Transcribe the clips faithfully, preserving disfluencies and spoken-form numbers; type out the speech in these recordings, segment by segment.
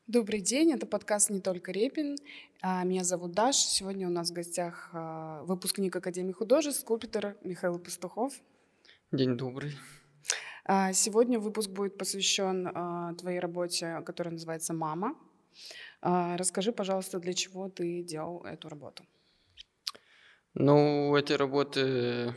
Добрый день, это подкаст «Не только Репин». А, Меня зовут Даша. Сегодня у нас в гостях а, выпускник Академии художеств, скульптор Михаил Пастухов. День добрый. А, Сегодня выпуск будет посвящен а, твоей работе, которая называется «Мама». А, Расскажи, пожалуйста, для чего ты делал эту работу? Ну, у этой работы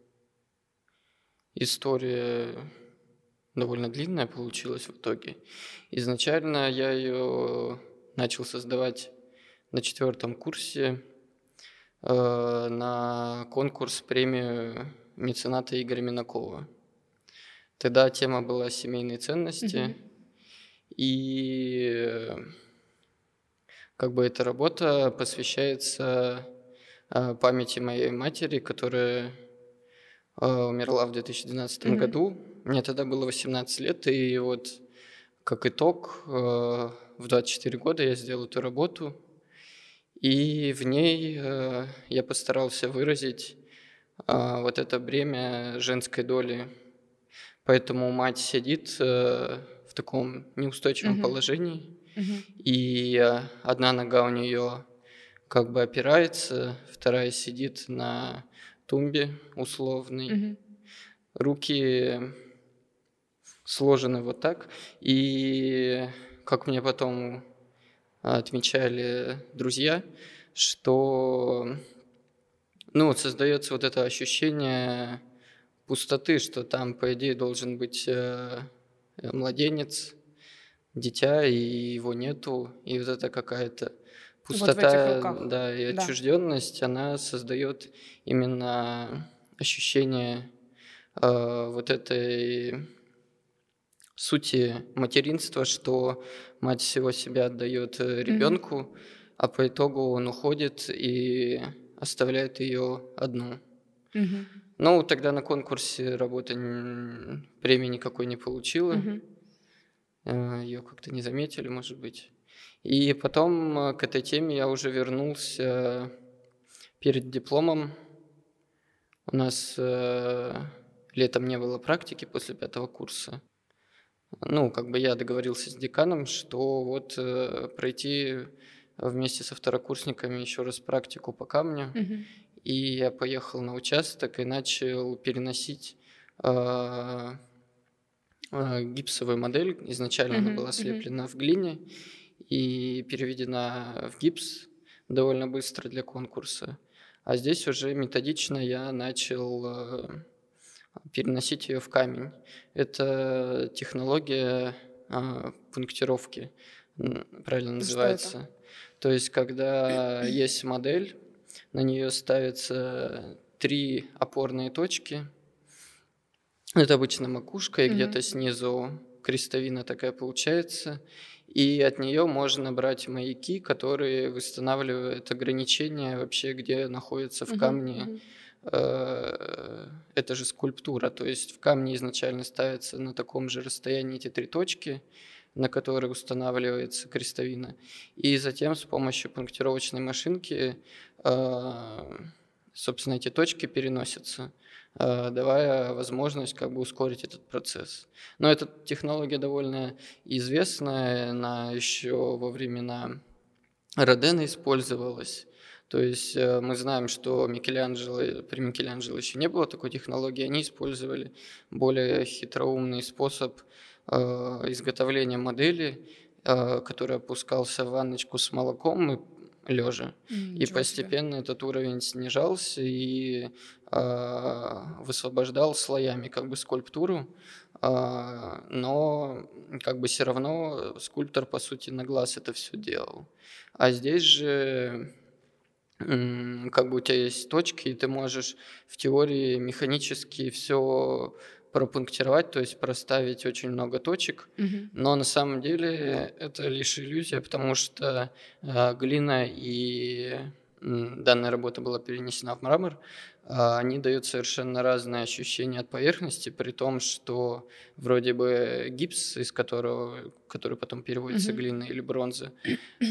история довольно длинная получилась в итоге. Изначально я ее начал создавать на четвертом курсе э, на конкурс премию мецената Игоря Минакова. Тогда тема была семейные ценности, Мгм. и э, как бы эта работа посвящается э, памяти моей матери, которая э, умерла в две тысячи двенадцатом Мгм. году. Мне тогда было восемнадцать лет, и вот как итог, э, в двадцать четыре года я сделал эту работу, и в ней э, я постарался выразить э, вот это бремя женской доли. Поэтому мать сидит э, в таком неустойчивом Мгм. положении, Мгм. и э, одна нога у нее как бы опирается, вторая сидит на тумбе условной, Мгм. руки сложены вот так. И как мне потом отмечали друзья, что ну, вот создается вот это ощущение пустоты, что там, по идее, должен быть э, младенец, дитя, и его нету, и вот это какая-то Вот в этих пустота, руках. да, и Да. отчужденность, она создает именно ощущение э, вот этой сути материнства, что мать всего себя отдает Мгм. ребенку, а по итогу он уходит и оставляет ее одну. Мгм. Ну, тогда на конкурсе работа н- премии никакой не получила, Мгм. ее как-то не заметили, может быть. И потом э, к этой теме я уже вернулся перед дипломом. У нас э, летом не было практики после пятого курса. Ну, как бы я договорился с деканом, что вот э, пройти вместе со второкурсниками еще раз практику по камню. Мгм. И я поехал на участок и начал переносить э, э, гипсовую модель. Изначально она Мгм. была Мгм. слеплена в глине и переведена в гипс довольно быстро для конкурса. А здесь уже методично я начал э, переносить ее в камень. Это технология а, пунктировки, м, правильно Что это? называется. То есть, когда есть модель, на нее ставятся три опорные точки. Это обычно макушка, и Мгм. где-то снизу крестовина такая получается. И от нее можно брать маяки, которые восстанавливают ограничения вообще, где находится в Мгм. камне Мгм. э, это же скульптура. То есть в камне изначально ставятся на таком же расстоянии эти три точки, на которые устанавливается крестовина. И затем с помощью пунктировочной машинки, э, собственно, эти точки переносятся, э, давая возможность как бы ускорить этот процесс. Но эта технология довольно известная, она еще во времена Родена использовалась. То есть э, мы знаем, что Микеланджело, при Микеланджело еще не было такой технологии, они использовали более хитроумный способ э, изготовления модели, э, который опускался в ванночку с молоком и лежа. М, И Ничего себе. постепенно этот уровень снижался и э, высвобождал слоями как бы скульптуру, а, но как бы все равно скульптор, по сути, на глаз это все делал. А здесь же м, как бы у тебя есть точки, и ты можешь в теории механически все пропунктировать, то есть проставить очень много точек, Мгм. но на самом деле это лишь иллюзия, потому что а, глина и м, данная работа была перенесена в мрамор, а, они дают совершенно разные ощущения от поверхности, при том, что вроде бы гипс, из которого, который потом переводится Мгм. глина или бронза,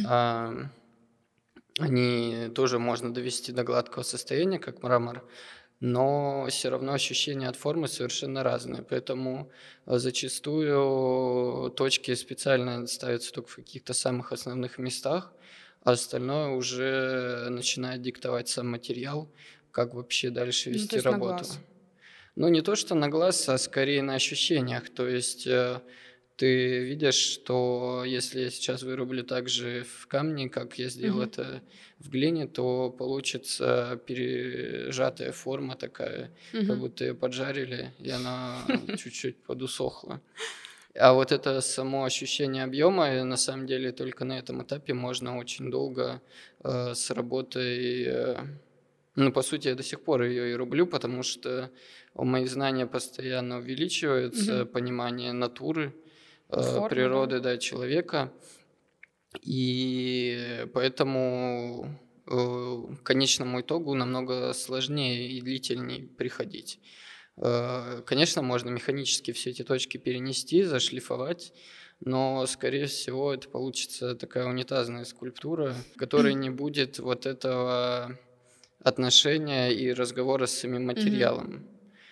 а, они тоже можно довести до гладкого состояния, как мрамор, но все равно ощущения от формы совершенно разные. Поэтому э, зачастую точки специально ставятся только в каких-то самых основных местах, а остальное уже начинает диктовать сам материал, как вообще дальше Ну, то вести есть на работу. глаз. Ну, не то, что на глаз, а скорее на ощущениях. То есть э, ты видишь, что если я сейчас вырублю так же в камне, как я сделал Мгм. это в глине, то получится пережатая форма такая, как Мгм. будто ее поджарили, и она чуть-чуть подусохла. А вот это само ощущение объема, на самом деле, только на этом этапе можно очень долго э, с работой э, ну, по сути, я до сих пор ее и рублю, потому что мои знания постоянно увеличиваются, Мгм. понимание натуры, э, Формы, да? природы, да, человека. И поэтому э, к конечному итогу намного сложнее и длительнее приходить. Э, Конечно, можно механически все эти точки перенести, зашлифовать, но, скорее всего, это получится такая унитазная скульптура, в которой не будет вот этого отношения и разговора с самим Мгм. материалом.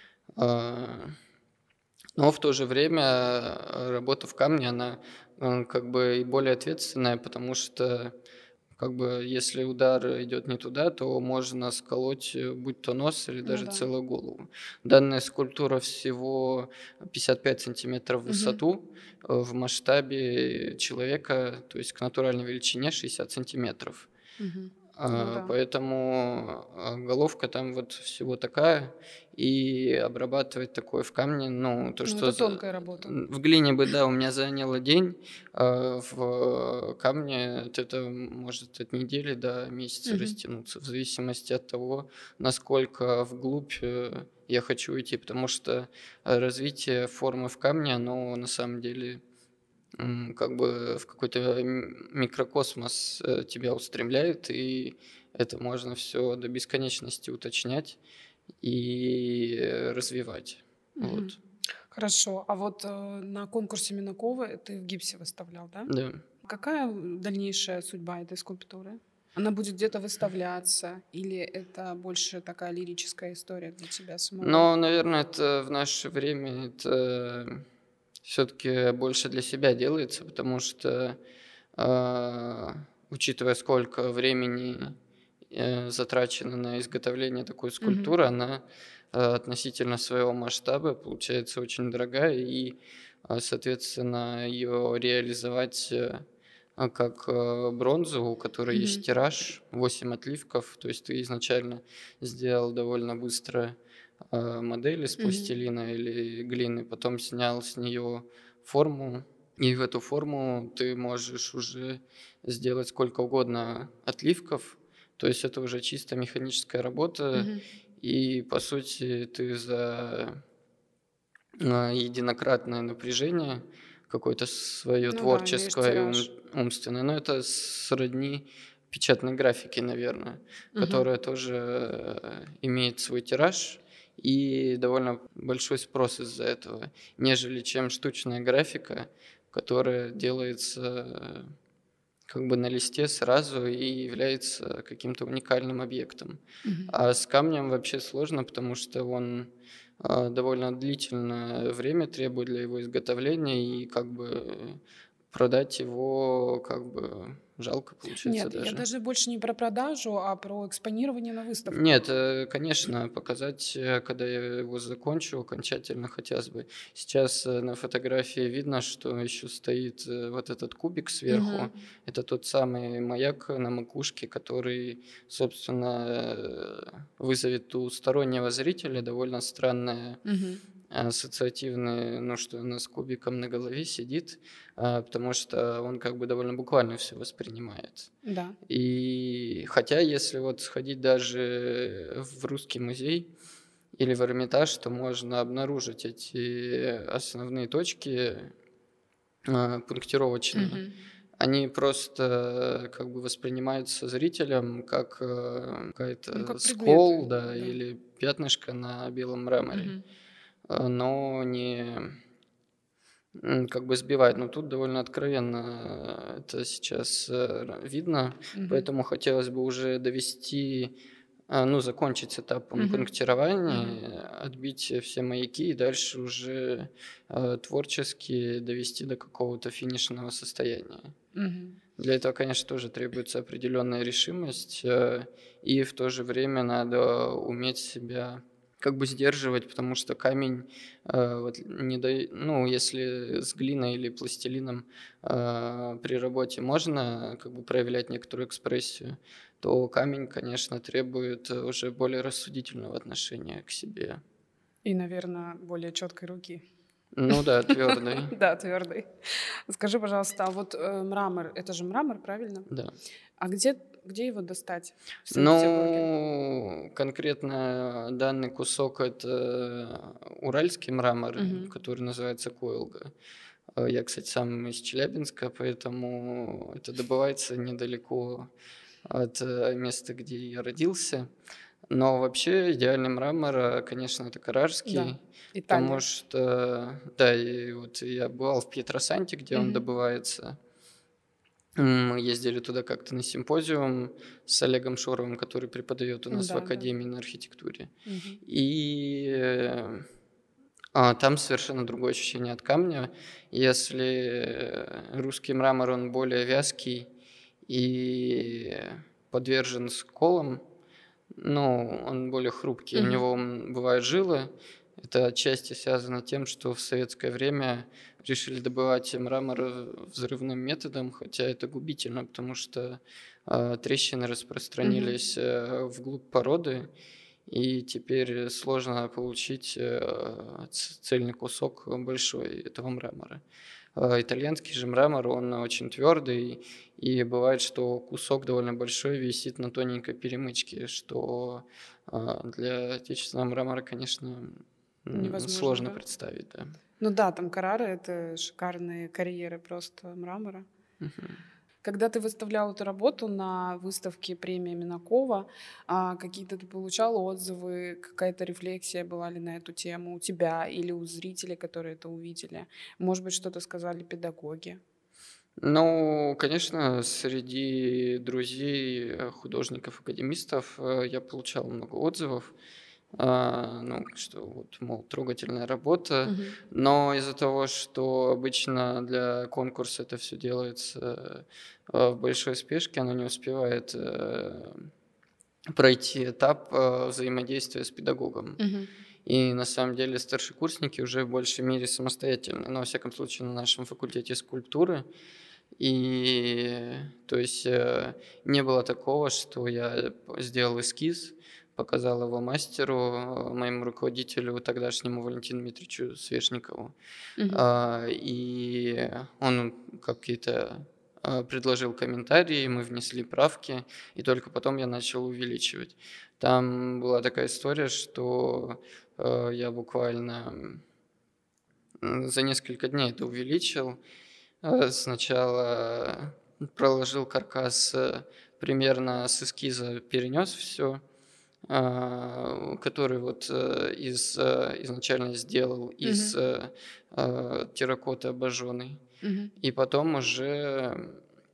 А, Но в то же время э, работа в камне, она э, как бы и более ответственная, потому что как бы если удар идет не туда, то можно сколоть э, будь то нос или Ну даже да. целую голову. Данная скульптура всего пятьдесят пять сантиметров в Мгм. высоту, э, в масштабе человека, то есть к натуральной величине шестьдесят сантиметров. Мгм. Ну А, да. Поэтому а, головка там вот всего такая, и обрабатывать такое в камне, ну, то, Ну, что это за- тонкая работа. в глине бы, да, у меня заняло день, а в камне это может от недели до месяца Мгм. растянуться, в зависимости от того, насколько вглубь э, я хочу идти, потому что э, развитие формы в камне, оно на самом деле м, как бы в какой-то м- микрокосмос э, тебя устремляет, и это можно все до бесконечности уточнять и э, развивать. Мгм. Вот. Хорошо. А вот э, на конкурсе Минакова ты в гипсе выставлял, да? Да. Какая дальнейшая судьба этой скульптуры? Она будет где-то выставляться, или это больше такая лирическая история для тебя самого? Но, наверное, это в наше время это все-таки больше для себя делается, потому что, а, учитывая, сколько времени э, затрачено на изготовление такой Мгм. скульптуры, она э, относительно своего масштаба получается очень дорогая, и, а, соответственно, ее реализовать э, а, как э, бронзу, у которой есть Мгм. тираж, восемь отливков, то есть ты изначально сделал довольно быстро э, модель из Мгм. пластилина или глины, потом снял с нее форму, и в эту форму ты можешь уже сделать сколько угодно отливков, то есть это уже чисто механическая работа, Мгм. и по сути ты за а, единократное напряжение, какое-то свое Ну да, имеешь творческое и ум- тираж. умственное, но это сродни печатной графике, наверное, Мгм. которая тоже э, имеет свой тираж и довольно большой спрос из-за этого, нежели чем штучная графика, которая делается э, как бы на листе сразу и является каким-то уникальным объектом. Мгм. А с камнем вообще сложно, потому что он а, довольно длительное время требует для его изготовления, и как бы продать его как бы жалко получается Нет, я даже. даже больше не про продажу, а про экспонирование на выставках. Нет, э, конечно, показать, э, когда я его закончу окончательно, хотелось бы. Сейчас э, на фотографии видно, что еще стоит э, вот этот кубик Мгм. сверху. Это тот самый маяк на макушке, который, собственно, э, вызовет у стороннего зрителя довольно странное Мгм. ассоциативное, ну, что она с кубиком на голове сидит, а, потому что он как бы довольно буквально все воспринимает. Да. И хотя, если вот сходить даже в Русский музей или в Эрмитаж, то можно обнаружить эти основные точки а, пунктировочные. Мгм. Они просто как бы воспринимаются зрителем как э, Ну, какая-то как скол, предметы, да, да. или пятнышко на белом мраморе, Мгм. а, но не м, как бы сбивает. Но тут довольно откровенно э, это сейчас э, видно, Мгм. поэтому хотелось бы уже довести а, ну, закончить этапом Мгм. пунктирования, Мгм. э, отбить все маяки и дальше уже э, творчески довести до какого-то финишного состояния. Мгм. Для этого, конечно, тоже требуется определенная решимость, э, и в то же время надо уметь себя как бы сдерживать, потому что камень, э, вот не дай- ну, если с глиной или пластилином э, при работе можно как бы проявлять некоторую экспрессию, то камень, конечно, требует э, уже более рассудительного отношения к себе. И, наверное, более четкой руки. Ну да, твердый, Да, твердый. Скажи, пожалуйста, а вот э, мрамор, это же мрамор, правильно? да. А где, где его достать в Санкт-Петербурге? Ну, конкретно данный кусок — это уральский мрамор, Мгм. который называется койлга. Э, Я, кстати, сам из Челябинска, поэтому это добывается недалеко от э, места, где я родился. Но вообще идеальный мрамор, э, конечно, это Да, каррарский, потому Италия. что, да, и вот я бывал в Пьетросанте, где он Мгм. добывается. М, Мы ездили туда как-то на симпозиум с Олегом Шоровым, который преподает у нас в Да, да. Академии на архитектуре. Мгм. И э, а, там совершенно другое ощущение от камня. Если э, русский мрамор, он более вязкий и подвержен сколам, ну, он более хрупкий, у Мгм. него м, бывают жилы. Это отчасти связано тем, что в советское время решили добывать мрамор э, взрывным методом, хотя это губительно, потому что э, трещины Мгм. распространились э, вглубь породы, и теперь сложно получить э, ц- цельный кусок большой этого мрамора. А итальянский же мрамор, он очень твердый, и бывает, что кусок довольно большой висит на тоненькой перемычке, что а, для отечественного мрамора, конечно, м, Невозможно, сложно да? представить, да. Ну да, там Каррара — это шикарные карьеры просто мрамора. Мгм. Когда ты выставлял эту работу на выставке премии Минакова, а, какие-то ты получал отзывы, какая-то рефлексия была ли на эту тему у тебя или у зрителей, которые это увидели? Может быть, что-то сказали педагоги? Ну, конечно, среди друзей э, художников, академистов э, я получал много отзывов. А, ну, что вот, мол, трогательная работа, Мгм. но из-за того, что обычно для конкурса это все делается э, в большой спешке, оно не успевает э, пройти этап э, взаимодействия с педагогом. Мгм. И на самом деле старшекурсники уже в большей мере самостоятельны, но, во всяком случае, на нашем факультете скульптуры. И то есть э, не было такого, что я сделал эскиз, показал его мастеру, э, моему руководителю тогдашнему Валентину Дмитриевичу Свешникову, Мгм. а, и он какие-то а, предложил комментарии, мы внесли правки, и только потом я начал увеличивать. Там была такая история, что э, я буквально м, за несколько дней это увеличил. Э, Сначала проложил каркас э, примерно с эскиза, перенес все, который вот э, из, э, изначально сделал из Мгм. э, э, терракоты обожженной. Мгм. И потом уже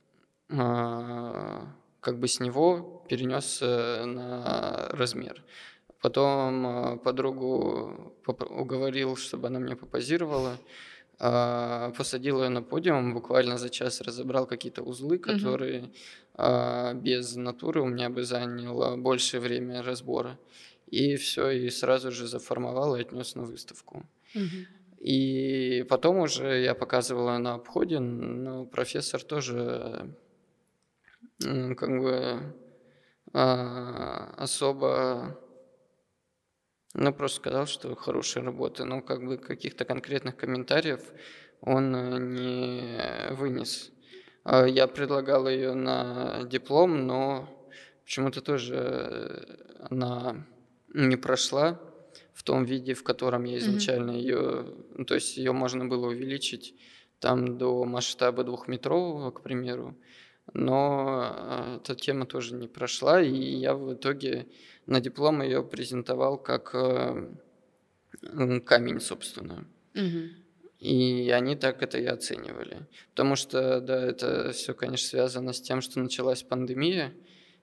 а, как бы с него перенес э, на размер. Потом а, подругу поп- уговорил, чтобы она мне попозировала. А, посадил ее на подиум, буквально за час разобрал какие-то узлы, Мгм. которые а, без натуры у меня бы заняло больше время разбора. И все, и сразу же заформовал и отнес на выставку. Мгм. И потом уже я показывала на обходе, но профессор тоже м, как бы а, особо, ну, просто сказал, что хорошая работа, но как бы каких-то конкретных комментариев он э, не вынес. А Я предлагал ее на диплом, но почему-то тоже э, она не прошла в том виде, в котором я Мгм. изначально ее, ну, то есть ее можно было увеличить там до масштаба двухметрового, к примеру, но э, эта тема тоже не прошла, и я в итоге на диплом ее презентовал как э, м, камень, собственно. Мгм. И они так это и оценивали. Потому что, да, это все, конечно, связано с тем, что началась пандемия,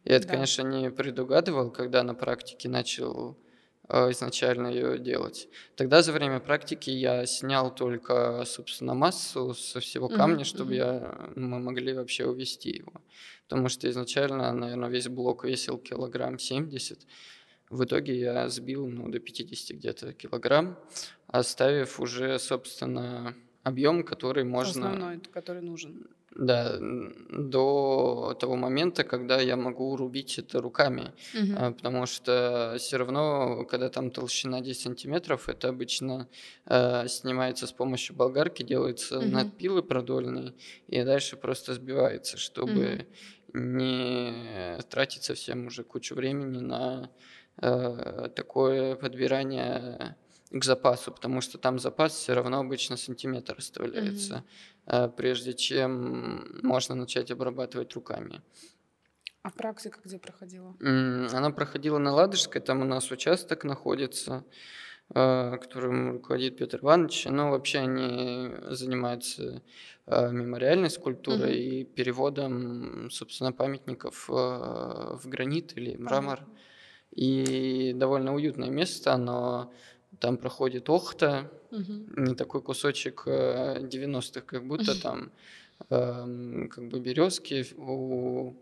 Я это, Да. конечно, не предугадывал, когда на практике начал а, изначально ее делать. Тогда за время практики я снял только, собственно, массу со всего Мгм, камня, чтобы мгм. я, мы могли вообще увезти его. Потому что изначально, наверное, весь блок весил килограмм семьдесят. В итоге я сбил, ну, до пятидесяти где-то килограмм, оставив уже, собственно, объем, который можно, Основной, т который нужен. да, н- до того момента, когда я могу рубить это руками. Мгм, А, Потому что все равно, когда там толщина десять сантиметров, это обычно э, снимается с помощью болгарки, делаются мгм, надпилы продольные, и дальше просто сбивается, мгм, чтобы не тратить совсем уже кучу времени на э, такое подбирание к запасу, потому что там запас все равно обычно сантиметр мгм. оставляется, э, прежде чем можно начать обрабатывать руками. А практика где проходила? М, Она проходила на Ладожской, там у нас участок находится, э, которым руководит Петр Иванович. Но вообще они занимаются э, мемориальной скульптурой Мгм. и переводом, собственно, памятников э, в гранит или мрамор. Понятно. И довольно уютное место, но там проходит Охта, Мгм. не такой кусочек э, девяностых, как будто там эм, как бы березки у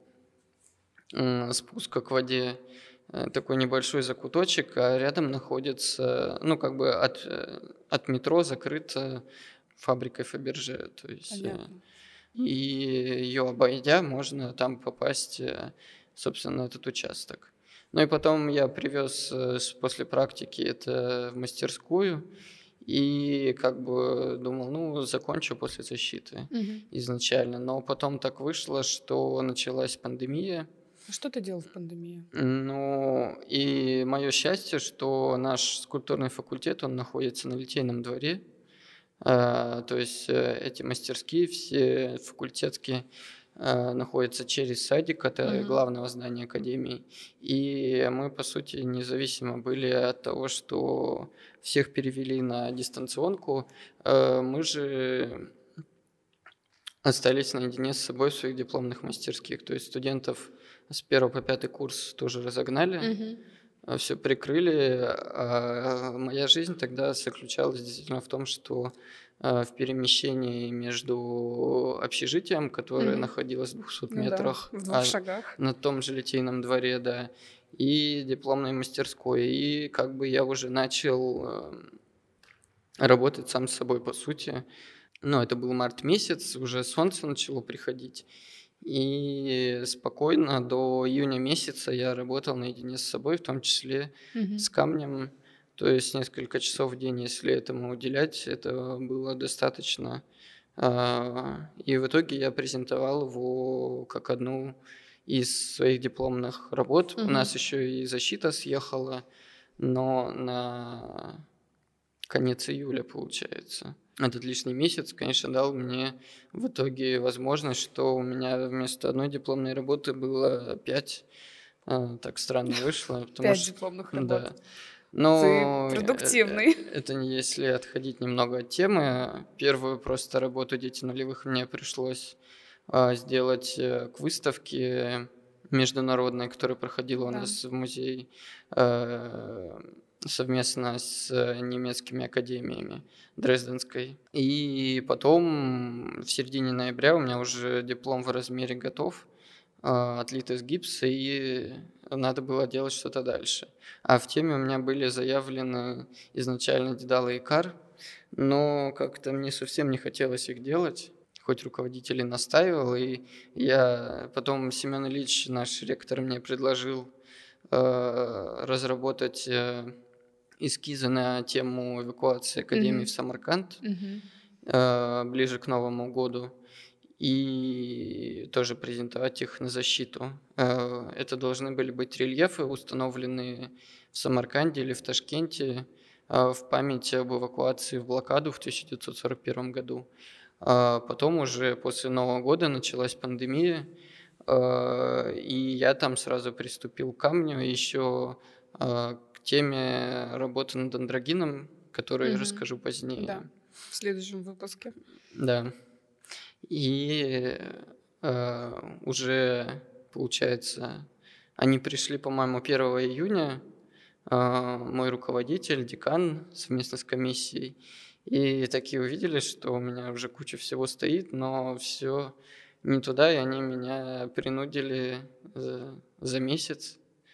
м, спуска к воде, э, такой небольшой закуточек, а рядом находится, ну, как бы от, э, от метро закрыта фабрикой Фаберже. То есть, э, Понятно. и ее обойдя, можно там попасть, э, собственно, на этот участок. Ну и потом я привез э, с- после практики это в мастерскую и как бы думал, ну, закончу после защиты Мгм. изначально. Но потом так вышло, что началась пандемия. А что ты делал в пандемию? Ну, и мое счастье, что наш скульптурный факультет, он находится на Литейном дворе. А, то есть э, эти мастерские все факультетские а, находятся через садик, это Мгм. главного здания академии. И мы, по сути, независимо были от того, что всех перевели на дистанционку. Э, Мы же остались наедине с собой в своих дипломных мастерских. То есть студентов с первого по пятый курс тоже разогнали, Мгм. все прикрыли. А моя жизнь тогда заключалась действительно в том, что а, в перемещении между общежитием, которое Мгм. находилось в двухстах Ну да, метрах, в двух а шагах. на том же Литейном дворе, да, и дипломной мастерской. И как бы я уже начал э, работать сам с собой, по сути. Ну, это был март месяц, уже солнце начало приходить. И спокойно до июня месяца я работал наедине с собой, в том числе Мгм. с камнем. То есть несколько часов в день, если этому уделять, это было достаточно. А, И в итоге я презентовал его как одну из своих дипломных работ. У Мгм. нас еще и защита съехала, но на конец июля, получается. Этот лишний месяц, конечно, дал мне в итоге возможность, что у меня вместо одной дипломной работы было пять. А, Так странно вышло, потому пять что, дипломных работ. да. Ты Но э, э, продуктивный. это не если отходить немного от темы. Первую просто работу «Дети нулевых» мне пришлось а, сделать э, к выставке международной, которая проходила у Да. нас в музее э, совместно с э, немецкими академиями Дрезденской. И потом в середине ноября у меня уже диплом в размере готов, а, отлит из гипса, и надо было делать что-то дальше. А в теме у меня были заявлены изначально Дедал и Икар, но как-то мне совсем не хотелось их делать, хоть руководитель и настаивал, и я потом Семен Ильич, наш ректор, мне предложил э, разработать э, эскизы на тему эвакуации Академии в Мгм. Самарканд Мгм. э, ближе к Новому году и тоже презентовать их на защиту. Э, Это должны были быть рельефы, установленные в Самарканде или в Ташкенте э, в память об эвакуации в блокаду в тысяча девятьсот сорок первом году. А потом уже после Нового года началась пандемия, э, и я там сразу приступил к камню, еще э, к теме работы над андрогином, которую я Мгм. расскажу Да. позднее. В следующем выпуске. Да. И э, уже, получается, Они пришли, по-моему, первого июня, а, мой руководитель, декан совместно с комиссией, и такие увидели, что у меня уже куча всего стоит, но все не туда, и они меня принудили за, за месяц,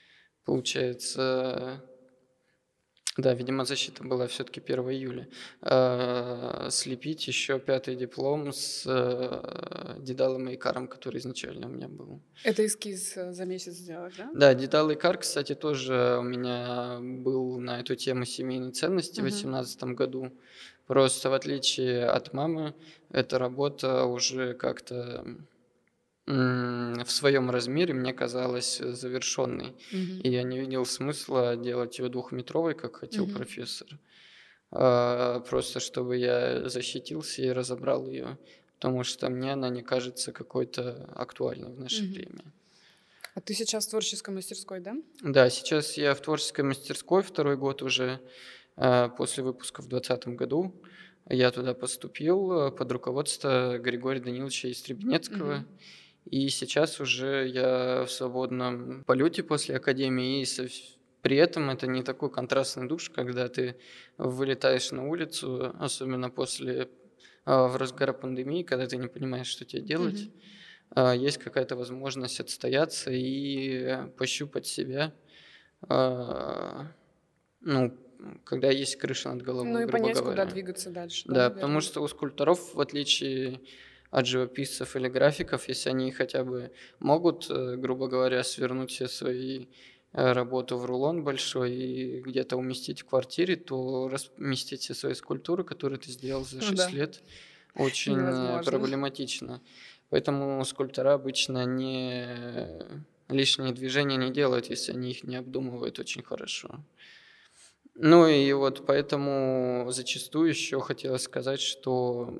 получается, да, видимо, защита была все-таки первого июля, а, слепить еще пятый диплом с а, Дедалом и Икаром, который изначально у меня был. Это эскиз э, за месяц сделать, да? Да, Дедал и Икар, кстати, тоже у меня был на эту тему семейной ценности в Мгм. две тысячи восемнадцатом году. Просто в отличие от мамы, эта работа уже как-то м, в своем размере мне казалась завершенной. Мгм. И я не видел смысла делать ее двухметровой, как хотел Мгм. профессор. А, Просто чтобы я защитился и разобрал ее. Потому что мне она не кажется какой-то актуальной в наше Мгм. время. А ты сейчас в творческой мастерской, да? Да, сейчас я в творческой мастерской второй год уже, а, после выпуска в двадцатом году. Я туда поступил а, под руководство Григория Даниловича Истребнецкого. Мгм. И сейчас уже я в свободном полете после академии. И со- при этом это не такой контрастный душ, когда ты вылетаешь на улицу, особенно после а, в разгар пандемии, когда ты не понимаешь, что тебе делать. Мгм. А, Есть какая-то возможность отстояться и пощупать себя. А, Ну, когда есть крыша над Ну головой, и грубо понять, куда говоря. двигаться дальше, да, Да, потому наверное. что у скульпторов, в отличие от живописцев или графиков, если они хотя бы могут, э, грубо говоря, свернуть все свои э, работу в рулон большой и где-то уместить в квартире, то разместить все свои скульптуры, которые ты сделал за Ну шесть да, лет, очень э, невозможно. проблематично. Поэтому скульптора обычно не лишние движения не делают, если они их не обдумывают очень хорошо. Ну и вот поэтому зачастую еще хотелось сказать, что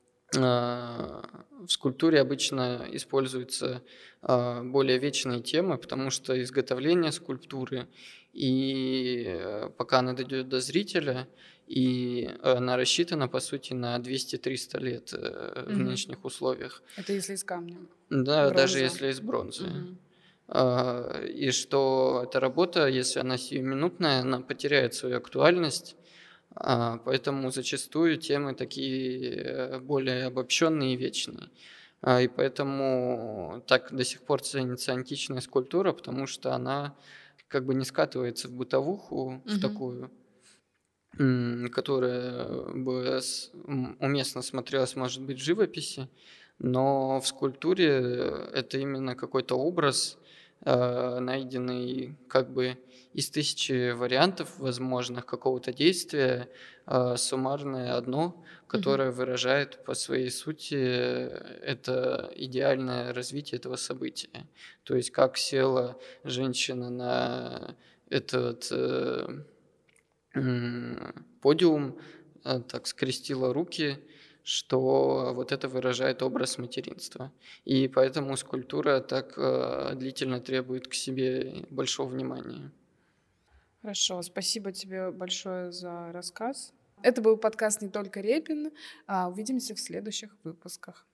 а, в скульптуре обычно используются а, более вечные темы, потому что изготовление скульптуры, и э, пока она дойдет до зрителя, и она рассчитана, по сути, на двести-триста лет э, в Мгм. нынешних условиях. Это если из камня. Да, даже Бронза. если из бронзы. Мгм. А, И что эта работа, если она сиюминутная, она потеряет свою актуальность, а, поэтому зачастую темы такие э, более обобщенные и вечные. А, И поэтому так до сих пор ценится античная скульптура, потому что она как бы не скатывается в бытовуху, в Мгм. такую, м, которая бы с- м, уместно смотрелась, может быть, в живописи, но в скульптуре э, это именно какой-то образ, э, найденный как бы из тысячи вариантов возможных какого-то действия, э, суммарное одно, Мгм. которое выражает по своей сути э, это идеальное развитие этого события. То есть как села женщина на этот э, м, подиум, э, так скрестила руки, что вот это выражает образ материнства. И поэтому скульптура так э, длительно требует к себе большого внимания. Хорошо, спасибо тебе большое за рассказ. Это был подкаст «Не только Репин». А, Увидимся в следующих выпусках.